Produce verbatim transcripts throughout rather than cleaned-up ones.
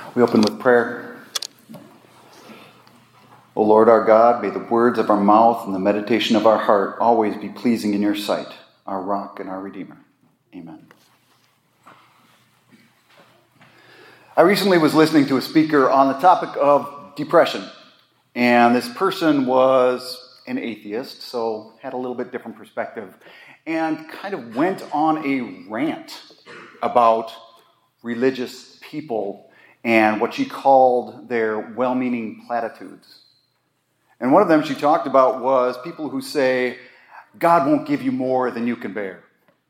We open with prayer. O Lord our God, may the words of our mouth and the meditation of our heart always be pleasing in your sight, our rock and our redeemer. Amen. I recently was listening to a speaker on the topic of depression, and this person was an atheist, so had a little bit different perspective, and kind of went on a rant about religious people and what she called their well-meaning platitudes. And one of them she talked about was people who say, God won't give you more than you can bear.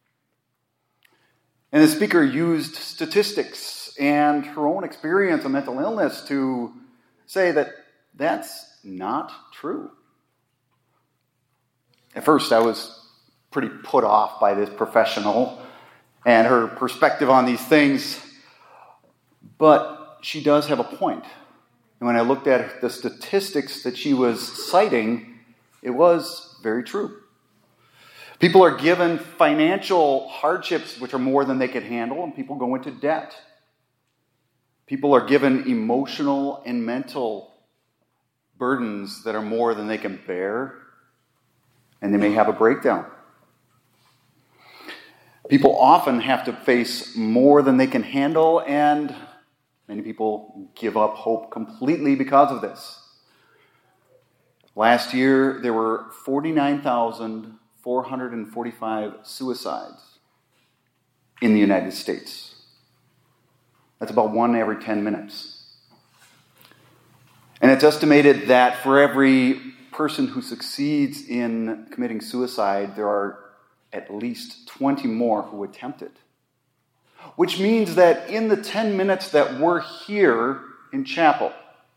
And the speaker used statistics and her own experience of mental illness to say that that's not true. At first, I was pretty put off by this professional and her perspective on these things, but she does have a point. And when I looked at the statistics that she was citing, it was very true. People are given financial hardships which are more than they could handle, and people go into debt. People are given emotional and mental burdens that are more than they can bear, and they may have a breakdown. People often have to face more than they can handle, and many people give up hope completely because of this. Last year, there were forty-nine thousand four hundred forty-five suicides in the United States. That's about one every ten minutes. And it's estimated that for every person who succeeds in committing suicide, there are at least twenty more who attempt it. Which means that in the ten minutes that we're here in chapel,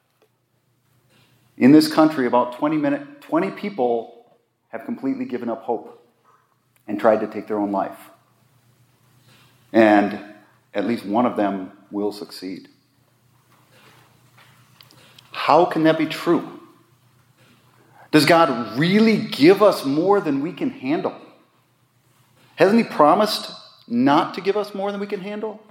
in this country, about twenty, minute, twenty people have completely given up hope and tried to take their own life. And at least one of them will succeed. How can that be true? Does God really give us more than we can handle? Hasn't He promised not to give us more than we can handle?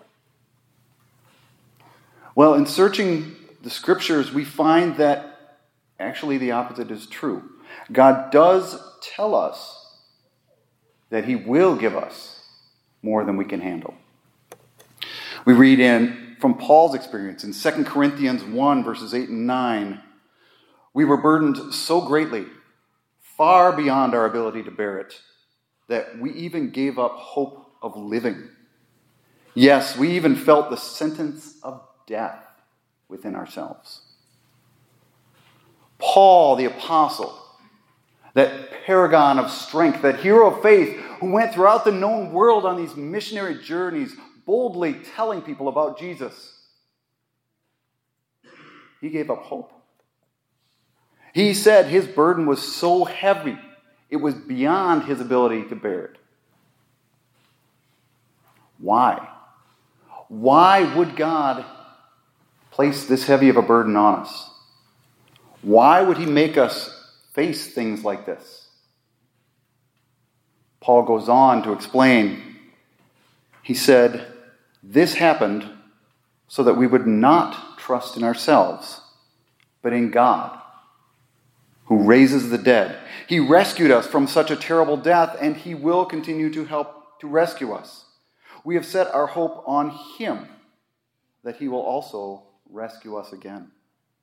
Well, in searching the Scriptures, we find that actually the opposite is true. God does tell us that He will give us more than we can handle. We read in from Paul's experience in Second Corinthians one, verses eight and nine, we were burdened so greatly, far beyond our ability to bear it, that we even gave up hope of living. Yes, we even felt the sentence of death within ourselves. Paul, the apostle, that paragon of strength, that hero of faith who went throughout the known world on these missionary journeys, boldly telling people about Jesus, he gave up hope. He said his burden was so heavy, it was beyond his ability to bear it. Why? Why would God place this heavy of a burden on us? Why would He make us face things like this? Paul goes on to explain. He said, this happened so that we would not trust in ourselves, but in God, who raises the dead. He rescued us from such a terrible death, and He will continue to help to rescue us. We have set our hope on Him, that He will also rescue us again.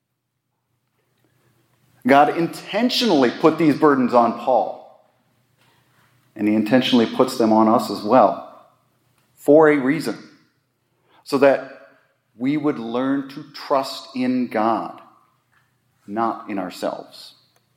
God intentionally put these burdens on Paul, and He intentionally puts them on us as well, for a reason, so that we would learn to trust in God, not in ourselves.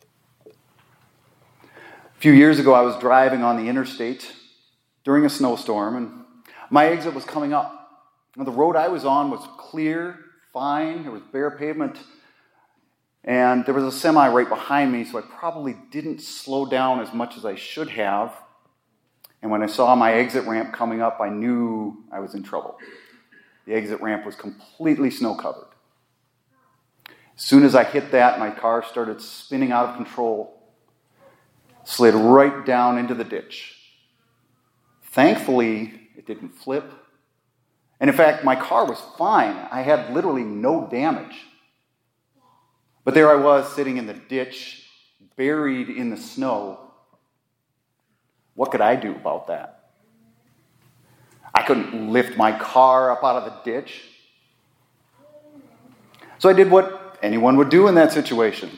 A few years ago, I was driving on the interstate during a snowstorm, and my exit was coming up. Now, the road I was on was clear, fine, there was bare pavement, and there was a semi right behind me, so I probably didn't slow down as much as I should have. And when I saw my exit ramp coming up, I knew I was in trouble. The exit ramp was completely snow-covered. As soon as I hit that, my car started spinning out of control, slid right down into the ditch. Thankfully, it didn't flip, and And in fact, my car was fine. I had literally no damage. But there I was sitting in the ditch, buried in the snow. What could I do about that? I couldn't lift my car up out of the ditch. So I did what anyone would do in that situation.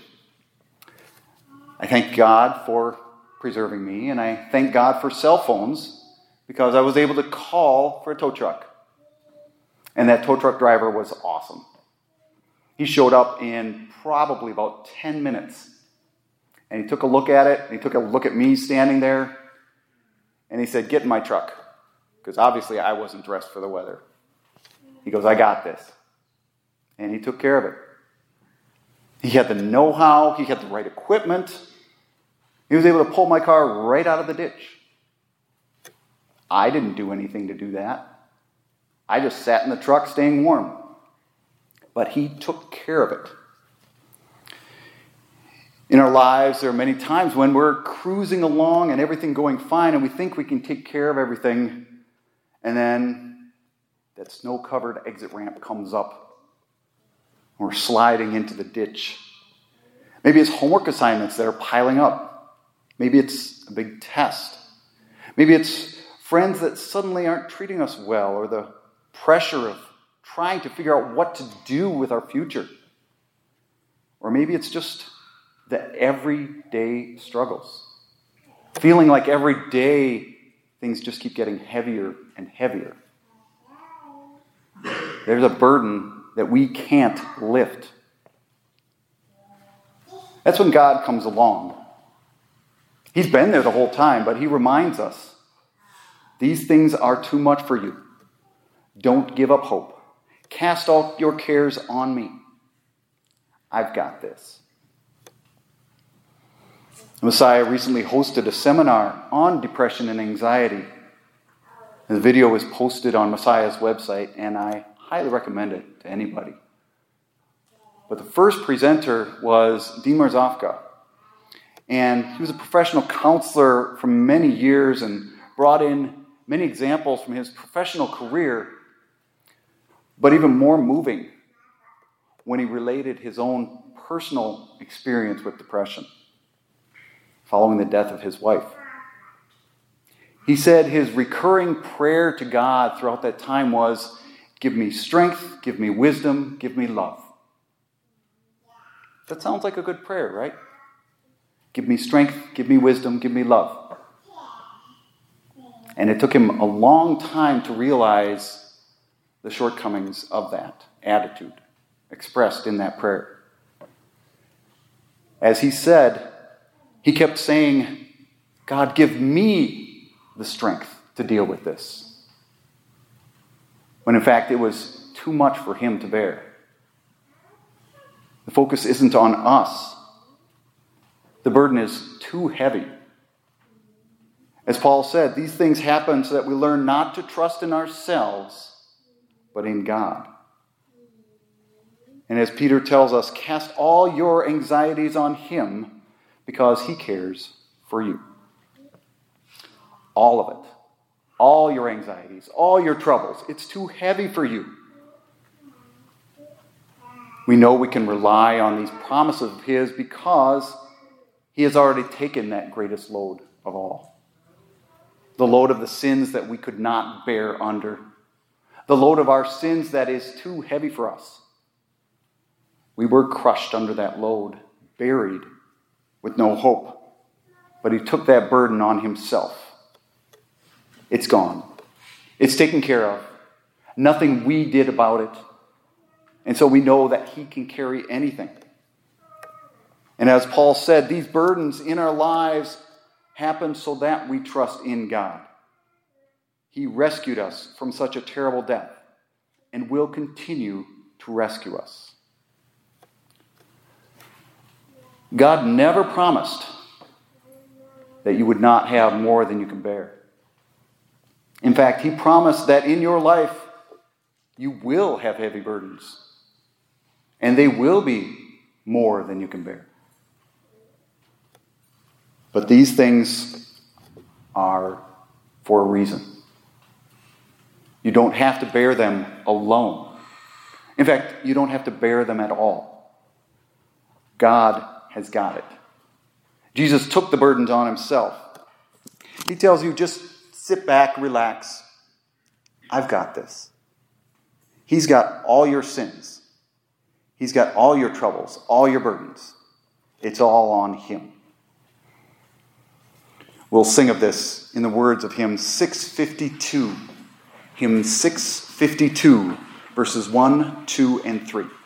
I thank God for preserving me, and I thank God for cell phones because I was able to call for a tow truck. And that tow truck driver was awesome. He showed up in probably about ten minutes. And he took a look at it, and he took a look at me standing there, and he said, "Get in my truck." Because obviously I wasn't dressed for the weather. He goes, "I got this." And he took care of it. He had the know-how, he had the right equipment. He was able to pull my car right out of the ditch. I didn't do anything to do that. I just sat in the truck staying warm. But he took care of it. In our lives, there are many times when we're cruising along and everything going fine and we think we can take care of everything, and then that snow-covered exit ramp comes up. We're sliding into the ditch. Maybe it's homework assignments that are piling up. Maybe it's a big test. Maybe it's friends that suddenly aren't treating us well, or the pressure of trying to figure out what to do with our future. Or maybe it's just the everyday struggles. Feeling like every day things just keep getting heavier and heavier. There's a burden that we can't lift. That's when God comes along. He's been there the whole time, but he reminds us, these things are too much for you. Don't give up hope. Cast all your cares on me. I've got this. Messiah recently hosted a seminar on depression and anxiety. The video was posted on Messiah's website, and I highly recommend it to anybody. But the first presenter was Dean Marzofka. And he was a professional counselor for many years and brought in many examples from his professional career, but even more moving when he related his own personal experience with depression following the death of his wife. He said his recurring prayer to God throughout that time was, "Give me strength, give me wisdom, give me love." That sounds like a good prayer, right? Give me strength, give me wisdom, give me love. And it took him a long time to realize the shortcomings of that attitude expressed in that prayer. As he said, he kept saying, "God, give me the strength to deal with this." When in fact it was too much for him to bear. The focus isn't on us. The burden is too heavy. As Paul said, these things happen so that we learn not to trust in ourselves, but in God. And as Peter tells us, cast all your anxieties on him because he cares for you. All of it. All your anxieties, all your troubles. It's too heavy for you. We know we can rely on these promises of his because he has already taken that greatest load of all. The load of the sins that we could not bear under. The load of our sins that is too heavy for us. We were crushed under that load, buried with no hope. But he took that burden on himself. It's gone. It's taken care of. Nothing we did about it. And so we know that he can carry anything. And as Paul said, these burdens in our lives happen so that we trust in God. He rescued us from such a terrible death and will continue to rescue us. God never promised that you would not have more than you can bear. In fact, he promised that in your life you will have heavy burdens. And they will be more than you can bear. But these things are for a reason. You don't have to bear them alone. In fact, you don't have to bear them at all. God has got it. Jesus took the burdens on himself. He tells you, just sit back, relax. I've got this. He's got all your sins. He's got all your troubles, all your burdens. It's all on him. We'll sing of this in the words of hymn six fifty-two. Hymn six fifty-two, verses one, two, and three.